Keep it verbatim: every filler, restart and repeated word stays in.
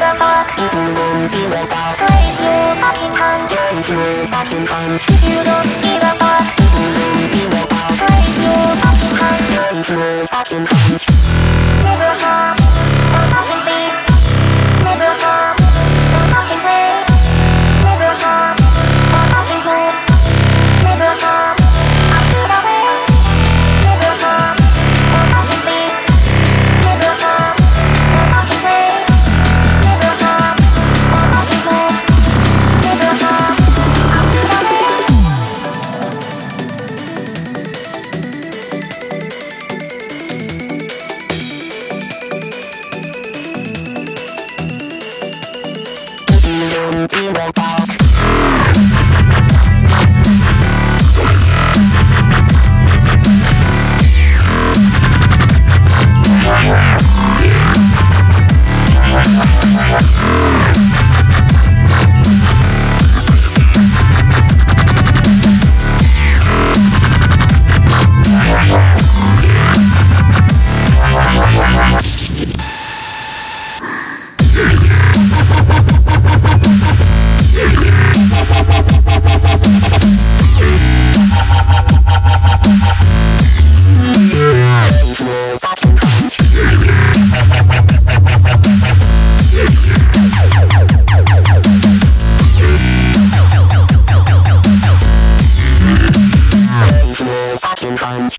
a fuck. If you don't give a fuck, raise your fucking hand. Raise your fucking hand. If you don't give a fuck, if you don't give a fuck, raise your fucking hand. Raise your fucking hand. Never stop, don't fucking beat. Never stop, don't fucking play. Never stop, don't fucking play. Never stop, I'll do the way. Never stop, don't fucking beat. Never stop, don't fucking play. Never stop, don't fucking play. Never stop, I'll do the way. If you don't give a fuck. Fucking punch.